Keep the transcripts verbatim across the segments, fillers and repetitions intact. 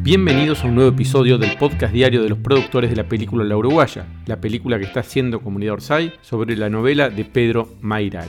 Bienvenidos a un nuevo episodio del podcast diario de los productores de la película La Uruguaya, la película que está haciendo Comunidad Orsay sobre la novela de Pedro Mayral.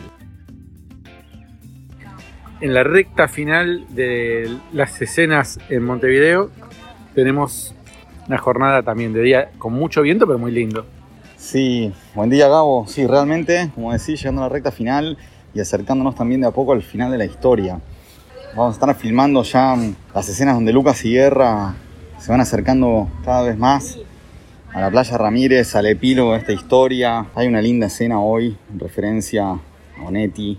En la recta final de las escenas en Montevideo tenemos una jornada también de día con mucho viento, pero muy lindo. Sí, buen día Gabo. Sí, realmente, como decís, llegando a la recta final y acercándonos también de a poco al final de la historia. Vamos a estar filmando ya las escenas donde Lucas y Guerra se van acercando cada vez más a la playa Ramírez, al epílogo de esta historia. Hay una linda escena hoy en referencia a Onetti.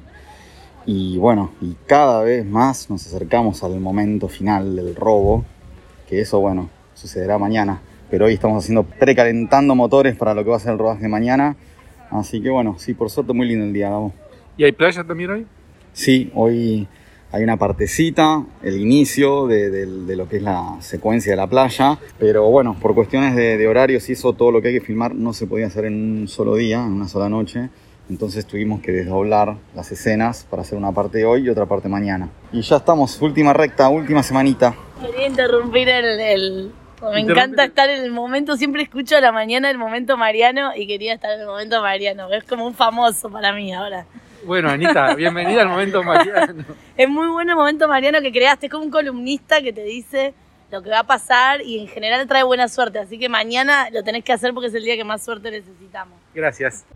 Y bueno, y cada vez más nos acercamos al momento final del robo, que eso, bueno, sucederá mañana. Pero hoy estamos haciendo precalentando motores para lo que va a ser el rodaje de mañana. Así que bueno, sí, por suerte muy lindo el día, Gabo. ¿Y hay playa también hoy? Sí, hoy hay una partecita, el inicio de, de, de lo que es la secuencia de la playa. Pero bueno, por cuestiones de, de horarios y eso, todo lo que hay que filmar no se podía hacer en un solo día, en una sola noche. Entonces tuvimos que desdoblar las escenas para hacer una parte hoy y otra parte mañana. Y ya estamos, última recta, última semanita. Quería interrumpir el... el... Me encanta estar en el momento, siempre escucho a la mañana el momento Mariano y quería estar en el momento Mariano. Es como un famoso para mí ahora. Bueno, Anita, bienvenida al momento Mariano. Es muy bueno el momento Mariano que creaste, es como un columnista que te dice lo que va a pasar y en general trae buena suerte. Así que mañana lo tenés que hacer porque es el día que más suerte necesitamos. Gracias.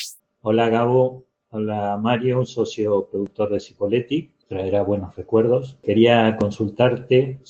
Hola Gabo, hola Mario, socio productor de Cipoletti, traerá buenos recuerdos. Quería consultarte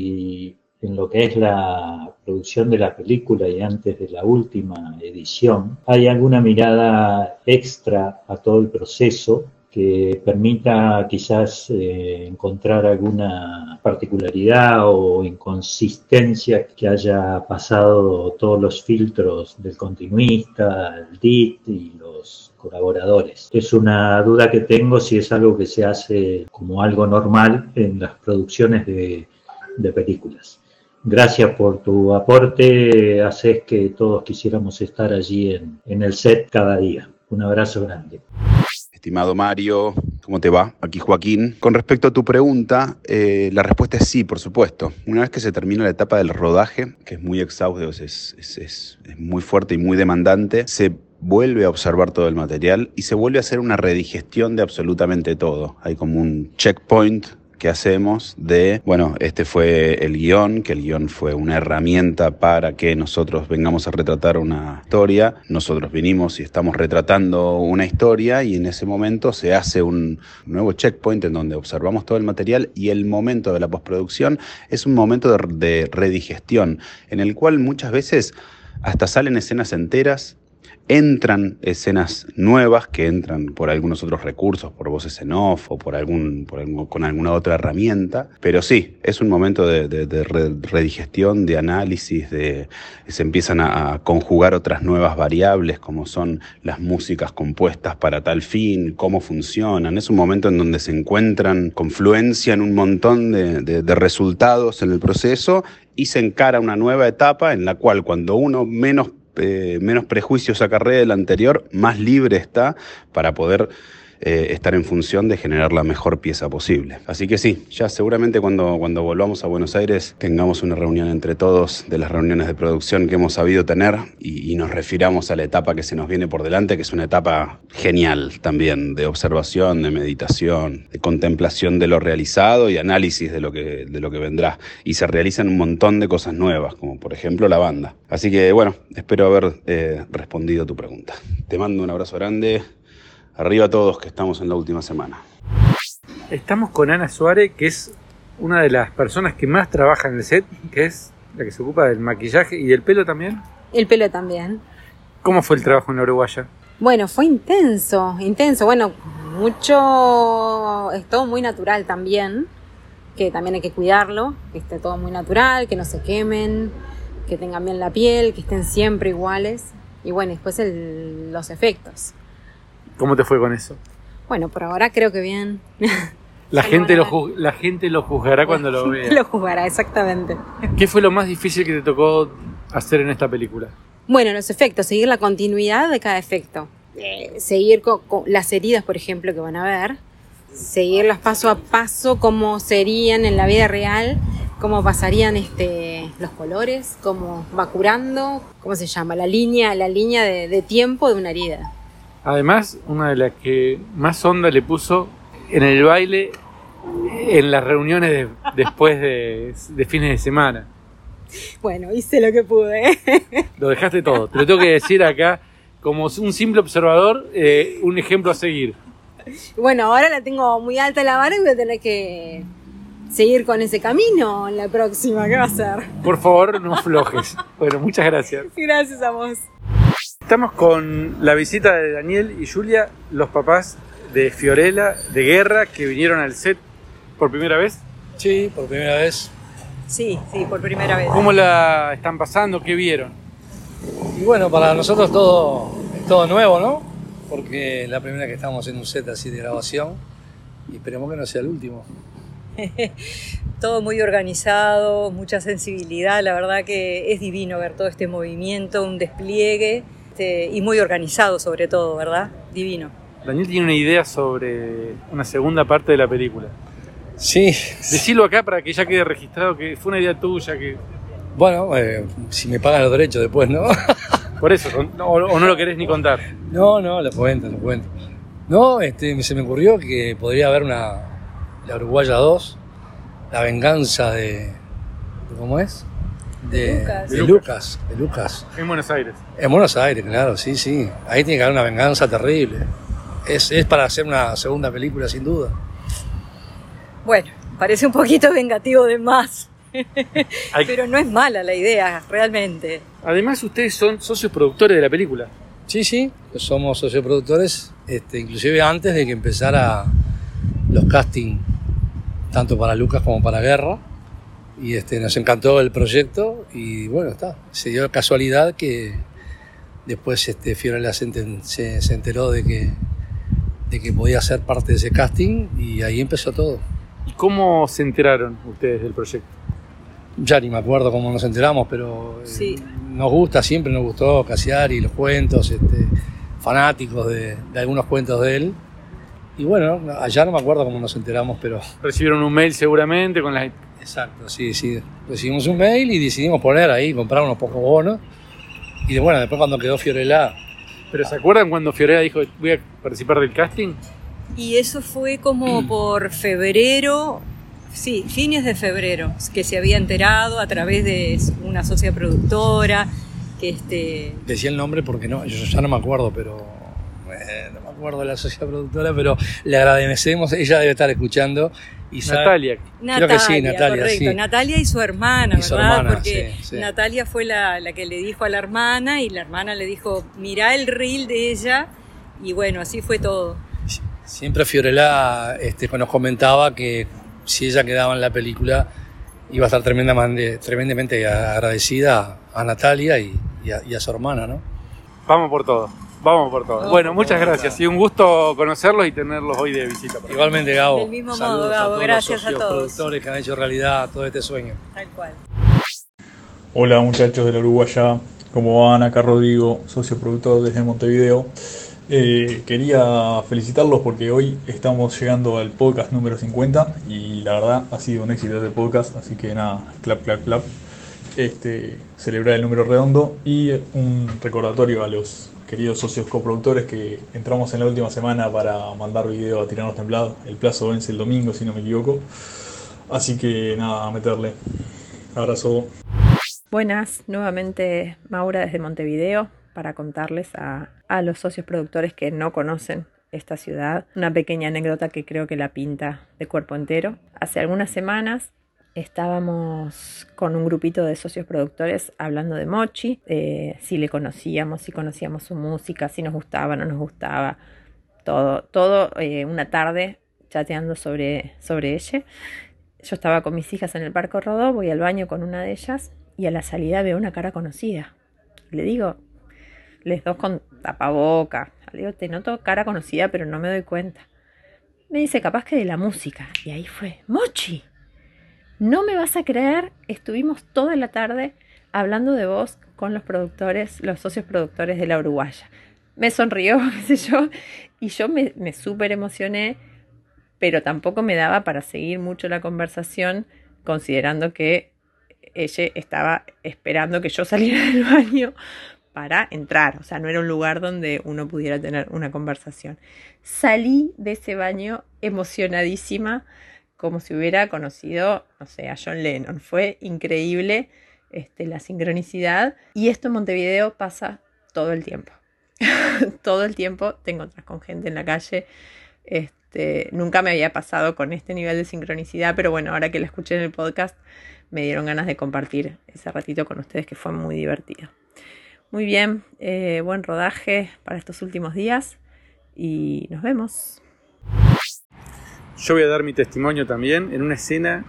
si en lo que es la producción de la película y antes de la última edición, ¿hay alguna mirada extra a todo el proceso que permita quizás eh, encontrar alguna particularidad o inconsistencia que haya pasado todos los filtros del continuista, el D I T y los colaboradores? Es una duda que tengo si es algo que se hace como algo normal en las producciones de, de películas. Gracias por tu aporte, haces que todos quisiéramos estar allí en, en el set cada día. Un abrazo grande. Estimado Mario, ¿cómo te va? Aquí Joaquín. Con respecto a tu pregunta, eh, la respuesta es sí, por supuesto. Una vez que se termina la etapa del rodaje, que es muy exhausto, es, es, es, es muy fuerte y muy demandante, se vuelve a observar todo el material y se vuelve a hacer una redigestión de absolutamente todo. Hay como un checkpoint que hacemos de, bueno, este fue el guión, que el guión fue una herramienta para que nosotros vengamos a retratar una historia. Nosotros vinimos y estamos retratando una historia y en ese momento se hace un nuevo checkpoint en donde observamos todo el material y el momento de la postproducción es un momento de, de redigestión en el cual muchas veces hasta salen escenas enteras. Entran escenas nuevas que entran por algunos otros recursos, por voces en off o por algún, por algún, con alguna otra herramienta. Pero sí, es un momento de, de, de redigestión, de análisis, de se empiezan a, a conjugar otras nuevas variables como son las músicas compuestas para tal fin, cómo funcionan. Es un momento en donde se encuentran confluencia en un montón de, de, de resultados en el proceso y se encara una nueva etapa en la cual cuando uno menos Eh, menos prejuicios acarrea del anterior, más libre está para poder eh, estar en función de generar la mejor pieza posible. Así que sí, ya seguramente cuando, cuando volvamos a Buenos Aires tengamos una reunión entre todos de las reuniones de producción que hemos sabido tener y, y nos refiramos a la etapa que se nos viene por delante, que es una etapa genial también, de observación, de meditación, de contemplación de lo realizado y análisis de lo que, de lo que vendrá. Y se realizan un montón de cosas nuevas, como por ejemplo la banda. Así que bueno, espero haber eh, respondido a tu pregunta. Te mando un abrazo grande. Arriba a todos que estamos en la última semana. Estamos con Ana Suárez, que es una de las personas que más trabaja en el set, que es la que se ocupa del maquillaje y del pelo también. El pelo también. ¿Cómo fue el trabajo en La Uruguaya? Bueno, fue intenso, intenso. Bueno, mucho, es todo muy natural también, que también hay que cuidarlo, que esté todo muy natural, que no se quemen, que tengan bien la piel, que estén siempre iguales. Y bueno, después el, los efectos. ¿Cómo te fue con eso? Bueno, por ahora creo que bien. La gente, lo juz- la gente lo juzgará cuando lo vea. Lo juzgará, exactamente. ¿Qué fue lo más difícil que te tocó hacer en esta película? Bueno, los efectos, seguir la continuidad de cada efecto. Eh, seguir con, con las heridas, por ejemplo, que van a ver. Seguirlas paso a paso como serían en la vida real, cómo pasarían este, los colores, cómo va curando, ¿cómo se llama? La línea, la línea de, de tiempo de una herida. Además, una de las que más onda le puso en el baile, en las reuniones de, después de, de fines de semana. Bueno, hice lo que pude. Lo dejaste todo. Te lo tengo que decir acá, como un simple observador, eh, un ejemplo a seguir. Bueno, ahora la tengo muy alta la vara y voy a tener que seguir con ese camino en la próxima. ¿Qué va a ser? Por favor, no aflojes. Bueno, muchas gracias. Gracias a vos. Estamos con la visita de Daniel y Julia, los papás de Fiorella, de Guerra, que vinieron al set por primera vez. Sí, por primera vez. Sí, sí, por primera vez. ¿Cómo la están pasando? ¿Qué vieron? Y bueno, para nosotros todo es todo nuevo, ¿no? Porque es la primera que estamos en un set así de grabación y esperemos que no sea el último. Todo muy organizado, mucha sensibilidad, la verdad que es divino ver todo este movimiento, un despliegue este, y muy organizado sobre todo, ¿verdad? Divino. Daniel tiene una idea sobre una segunda parte de la película. Sí. Decilo acá para que ya quede registrado que fue una idea tuya. Que Bueno, eh, si me pagan los derechos después, ¿no? Por eso, o, o no lo querés ni contar. No, no, lo cuento, lo cuento. No, este, se me ocurrió que podría haber una, la Uruguaya dos, la venganza de, de ¿cómo es? De, Lucas. de Lucas, de Lucas. En Buenos Aires. En Buenos Aires, claro, sí, sí. Ahí tiene que haber una venganza terrible. Es, es para hacer una segunda película, sin duda. Bueno, parece un poquito vengativo de más. Hay... Pero no es mala la idea, realmente. Además, ustedes son socios productores de la película. Sí, sí, somos socioproductores, este, inclusive antes de que empezara los castings, tanto para Lucas como para Guerra. Y este, nos encantó el proyecto y bueno, está. Se dio casualidad que después este, Fiorella se, enten, se, se enteró de que, de que podía ser parte de ese casting y ahí empezó todo. ¿Y cómo se enteraron ustedes del proyecto? Ya ni me acuerdo cómo nos enteramos, pero Sí. eh, nos gusta, siempre nos gustó Cassiari, los cuentos, este, fanáticos de, de algunos cuentos de él. Y bueno, allá no me acuerdo cómo nos enteramos, pero... Recibieron un mail seguramente con las... Exacto, sí, sí. Recibimos un mail y decidimos poner ahí, comprar unos pocos bonos. Y de, bueno, después cuando quedó Fiorella... ¿Pero se acuerdan cuando Fiorella dijo voy a participar del casting? Y eso fue como por febrero, sí, fines de febrero, que se había enterado a través de una socia productora, que este... Decía el nombre porque no, yo ya no me acuerdo, pero... Eh, no me acuerdo de la socia productora, pero le agradecemos, ella debe estar escuchando. Y sabe, Natalia. Natalia, creo que sí, Natalia, correcto. sí. Natalia y su hermana, Y su ¿verdad? hermana, Porque sí, sí. Natalia fue la, la que le dijo a la hermana y la hermana le dijo, mirá el reel de ella y bueno, así fue todo. Siempre Fiorella este, nos comentaba que si ella quedaba en la película iba a estar tremendamente, tremendamente agradecida a Natalia y, y, a, y a su hermana, ¿no? Vamos por todo. Vamos por todo. Vamos bueno, por muchas todo, gracias. claro. Y un gusto conocerlos y tenerlos hoy de visita. Igualmente, Gabo. Del mismo Saludos modo, Gabo. a todos Gracias los a socios todos. productores que han hecho realidad todo este sueño. Tal cual. Hola muchachos de la Uruguaya, ¿cómo van? Acá Rodrigo, socio productor desde Montevideo. Eh, quería felicitarlos porque hoy estamos llegando al podcast número cincuenta y la verdad ha sido un éxito este podcast, así que nada, clap, clap, clap. Este, celebrar el número redondo y un recordatorio a los queridos socios coproductores que entramos en la última semana para mandar video a Tiranos Templados. El plazo vence el domingo, si no me equivoco. Así que nada, a meterle. Abrazo. Buenas, nuevamente Maura desde Montevideo para contarles a, a los socios productores que no conocen esta ciudad una pequeña anécdota que creo que la pinta de cuerpo entero. Hace algunas semanas estábamos con un grupito de socios productores hablando de Mochi, eh, si le conocíamos, si conocíamos su música, si nos gustaba, no nos gustaba, todo, todo eh, una tarde chateando sobre, sobre ella. Yo estaba con mis hijas en el Parque Rodó, voy al baño con una de ellas y a la salida veo una cara conocida. Le digo, les dos con tapaboca, le digo, te noto cara conocida pero no me doy cuenta. Me dice, capaz que de la música. Y ahí fue, Mochi. No me vas a creer, estuvimos toda la tarde hablando de vos con los productores, los socios productores de la Uruguaya. Me sonrió, qué sé yo, y yo me, me súper emocioné, pero tampoco me daba para seguir mucho la conversación considerando que ella estaba esperando que yo saliera del baño para entrar, o sea, no era un lugar donde uno pudiera tener una conversación. Salí de ese baño emocionadísima, como si hubiera conocido, no sé, a John Lennon. Fue increíble este, la sincronicidad, y esto en Montevideo pasa todo el tiempo. Todo el tiempo te encontrás con gente en la calle. Este, nunca me había pasado con este nivel de sincronicidad, pero bueno, ahora que la escuché en el podcast me dieron ganas de compartir ese ratito con ustedes, que fue muy divertido. Muy bien, eh, buen rodaje para estos últimos días y nos vemos. Yo voy a dar mi testimonio también. En una escena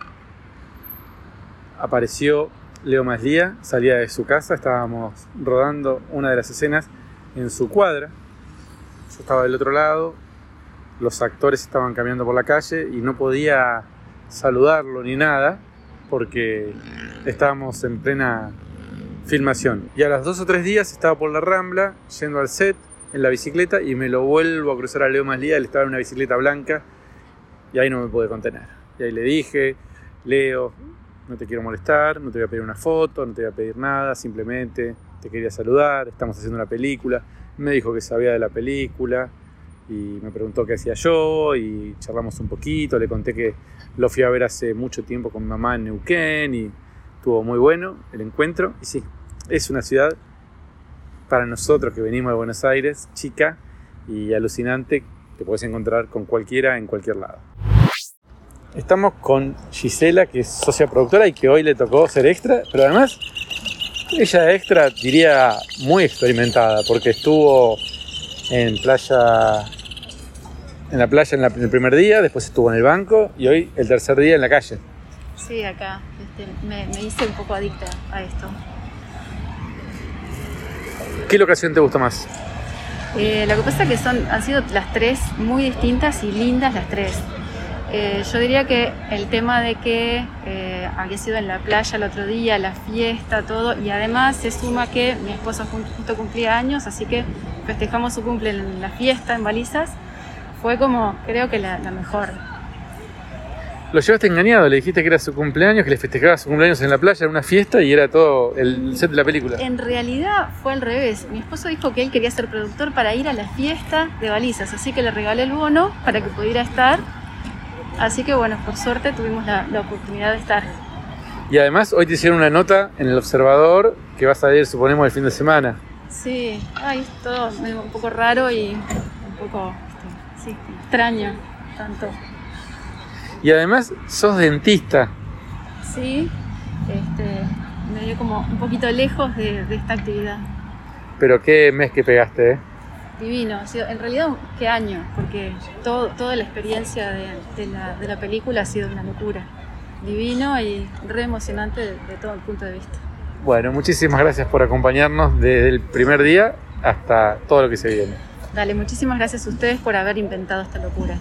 apareció Leo Maslía, salía de su casa, estábamos rodando una de las escenas en su cuadra. Yo estaba del otro lado, los actores estaban caminando por la calle y no podía saludarlo ni nada porque estábamos en plena filmación. Y a los dos o tres días estaba por la Rambla yendo al set en la bicicleta y me lo vuelvo a cruzar a Leo Maslía. Él estaba en una bicicleta blanca y ahí no me pude contener. Y ahí le dije: Leo, no te quiero molestar, no te voy a pedir una foto, no te voy a pedir nada, simplemente te quería saludar, estamos haciendo una película. Me dijo que sabía de la película y me preguntó qué hacía yo y charlamos un poquito. Le conté que lo fui a ver hace mucho tiempo con mi mamá en Neuquén y estuvo muy bueno el encuentro. Y sí, es una ciudad para nosotros que venimos de Buenos Aires, chica y alucinante, te puedes encontrar con cualquiera en cualquier lado. Estamos con Gisela, que es socia productora y que hoy le tocó ser extra, pero además ella extra, diría, muy experimentada, porque estuvo en playa, en la playa en, la, en el primer día, después estuvo en el banco y hoy el tercer día en la calle. Sí, acá este, me, me hice un poco adicta a esto. ¿Qué locación te gustó más? Eh, lo que pasa es que son, han sido las tres muy distintas y lindas las tres. Eh, yo diría que el tema de que eh, había sido en la playa el otro día, la fiesta, todo, y además se suma que mi esposo justo cumplía años, así que festejamos su cumple en la fiesta, en Balizas, fue como, creo que la, la mejor. Lo llevaste engañado, le dijiste que era su cumpleaños, que le festejaba su cumpleaños en la playa, en una fiesta, y era todo el set de la película. En realidad fue al revés. Mi esposo dijo que él quería ser productor para ir a la fiesta de Balizas, así que le regalé el bono para que pudiera estar. Así que bueno, por suerte tuvimos la, la oportunidad de estar. Y además hoy te hicieron una nota en El Observador que va a salir, suponemos, el fin de semana. Sí, ay, es todo un poco raro y un poco sí, extraño, tanto. Y además sos dentista. Sí, este, me dio como un poquito lejos de, de esta actividad. Pero qué mes que pegaste, ¿eh? Divino, ha sido, en realidad qué año, porque todo, toda la experiencia de, de, la, de la película ha sido una locura. Divino y re emocionante de, de todo el punto de vista. Bueno, muchísimas gracias por acompañarnos desde el primer día hasta todo lo que se viene. Dale, muchísimas gracias a ustedes por haber inventado esta locura.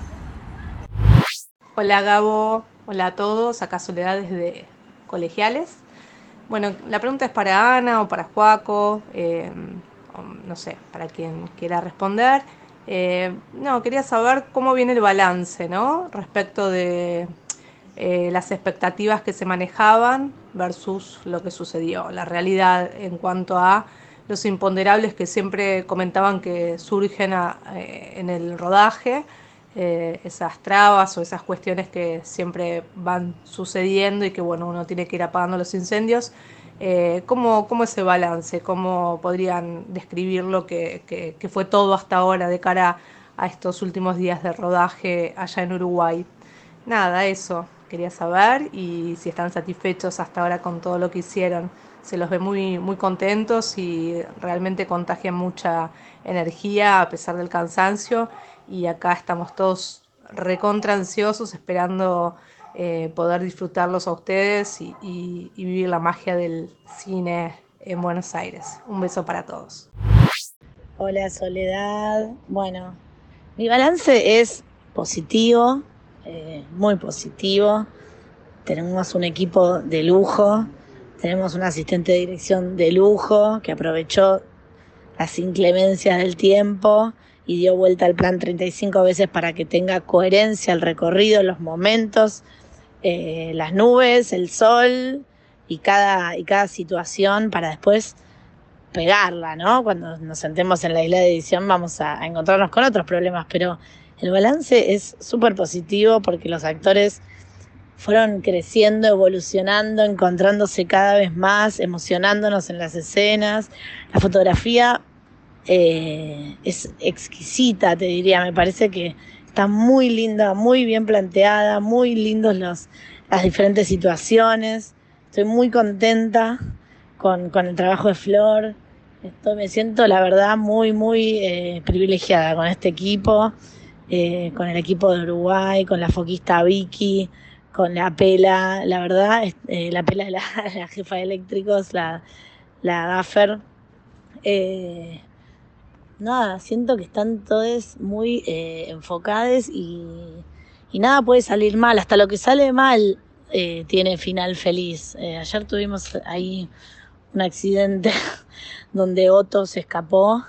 Hola Gabo, hola a todos, acá Soledad desde Colegiales. Bueno, la pregunta es para Ana o para Joaco, eh, no sé, para quien quiera responder. Eh, no, quería saber cómo viene el balance, ¿no? Respecto de eh, las expectativas que se manejaban versus lo que sucedió, la realidad en cuanto a los imponderables que siempre comentaban que surgen a, eh, en el rodaje, eh, esas trabas o esas cuestiones que siempre van sucediendo y que bueno, uno tiene que ir apagando los incendios. Eh, ¿cómo, ¿Cómo ese balance? ¿Cómo podrían describir lo que, que, que fue todo hasta ahora de cara a estos últimos días de rodaje allá en Uruguay? Nada, eso quería saber, y si están satisfechos hasta ahora con todo lo que hicieron. Se los ve muy, muy contentos y realmente contagian mucha energía a pesar del cansancio, y acá estamos todos recontra ansiosos esperando Eh, poder disfrutarlos a ustedes y, y, y vivir la magia del cine en Buenos Aires. Un beso para todos. Hola Soledad. Bueno, mi balance es positivo, eh, muy positivo. Tenemos un equipo de lujo, tenemos un asistente de dirección de lujo que aprovechó las inclemencias del tiempo y dio vuelta al plan treinta y cinco veces para que tenga coherencia el recorrido, los momentos. eh, las nubes, el sol y cada, y cada situación para después pegarla, ¿no? Cuando nos sentemos en la isla de edición vamos a, a encontrarnos con otros problemas, pero el balance es súper positivo porque los actores fueron creciendo, evolucionando, encontrándose cada vez más, emocionándonos en las escenas. La fotografía eh, es exquisita, te diría, me parece que está muy linda, muy bien planteada, muy lindos los, las diferentes situaciones. Estoy muy contenta con, con el trabajo de Flor. Esto, me siento, la verdad, muy, muy eh, privilegiada con este equipo, eh, con el equipo de Uruguay, con la foquista Vicky, con la Pela, la verdad, eh, la Pela de la, la jefa de eléctricos, la, la gaffer. Eh, nada, siento que están todos muy eh, enfocados y, y nada puede salir mal, hasta lo que sale mal eh, tiene final feliz. Eh, ayer tuvimos ahí un accidente donde Otto se escapó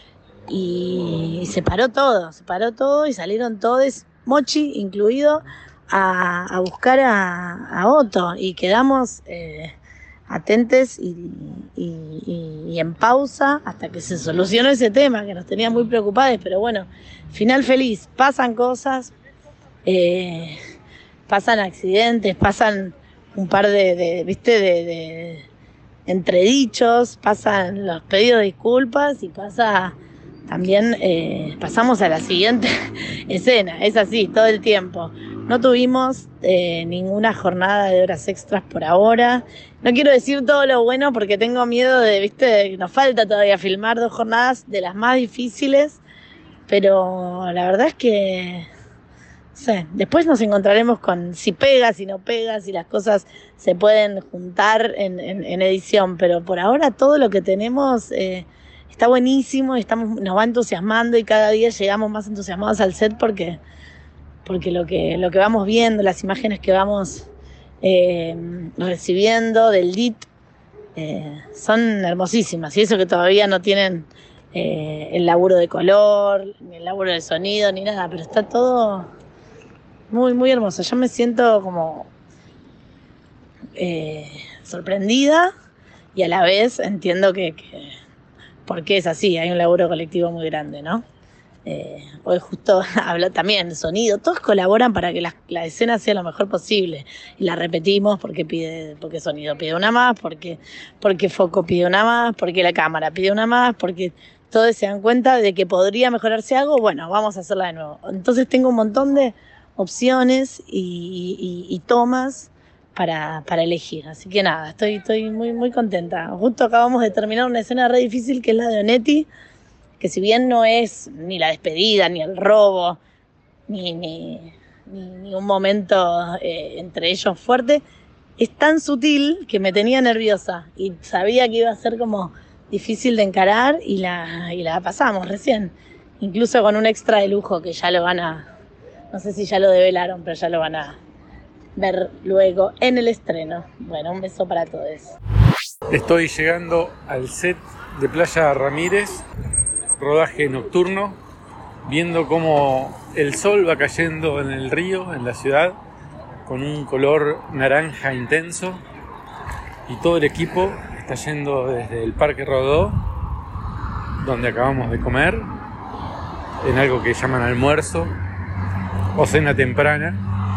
y, y se paró todo, se paró todo y salieron todos, Mochi incluido, a, a buscar a, a Otto y quedamos eh, atentes y, y, y, y en pausa hasta que se solucionó ese tema que nos tenía muy preocupados, pero bueno, final feliz, pasan cosas, eh, pasan accidentes, pasan un par de, de viste, de, de entredichos, pasan los pedidos de disculpas y pasa también, eh, pasamos a la siguiente escena, es así, todo el tiempo. No tuvimos eh, ninguna jornada de horas extras por ahora. No quiero decir todo lo bueno porque tengo miedo de, viste, de que nos falta todavía filmar dos jornadas de las más difíciles, pero la verdad es que, no sé, después nos encontraremos con si pega, si no pega, si las cosas se pueden juntar en, en, en edición, pero por ahora todo lo que tenemos eh, está buenísimo, estamos, nos va entusiasmando y cada día llegamos más entusiasmados al set porque... porque lo que, lo que vamos viendo, las imágenes que vamos eh, recibiendo del D I T eh, son hermosísimas, y eso que todavía no tienen eh, el laburo de color, ni el laburo de sonido, ni nada, pero está todo muy, muy hermoso. Yo me siento como eh, sorprendida y a la vez entiendo que, que por qué es así, hay un laburo colectivo muy grande, ¿no? Eh, hoy justo habla también de sonido, todos colaboran para que la, la escena sea lo mejor posible y la repetimos porque pide, porque sonido pide una más, porque, porque foco pide una más, porque la cámara pide una más, porque todos se dan cuenta de que podría mejorarse algo, bueno, vamos a hacerla de nuevo. Entonces tengo un montón de opciones y, y, y tomas para, para elegir, así que nada, estoy, estoy muy, muy contenta. Justo acabamos de terminar una escena re difícil que es la de Onetti, que si bien no es ni la despedida, ni el robo, ni, ni, ni, ni un momento eh, entre ellos fuerte, es tan sutil que me tenía nerviosa y sabía que iba a ser como difícil de encarar y la, y la pasamos recién, incluso con un extra de lujo que ya lo van a, no sé si ya lo develaron, pero ya lo van a ver luego en el estreno. Bueno, un beso para todos. Estoy llegando al set de Playa Ramírez, rodaje nocturno, viendo cómo el sol va cayendo en el río, en la ciudad, con un color naranja intenso, y todo el equipo está yendo desde el Parque Rodó, donde acabamos de comer, en algo que llaman almuerzo o cena temprana.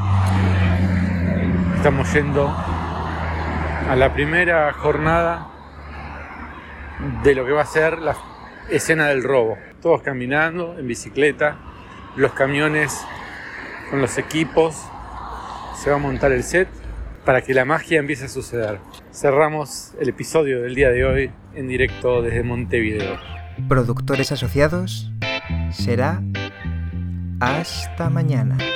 Estamos yendo a la primera jornada de lo que va a ser la escena del robo, todos caminando en bicicleta, los camiones con los equipos, se va a montar el set para que la magia empiece a suceder. Cerramos el episodio del día de hoy en directo desde Montevideo. Productores asociados, será hasta mañana.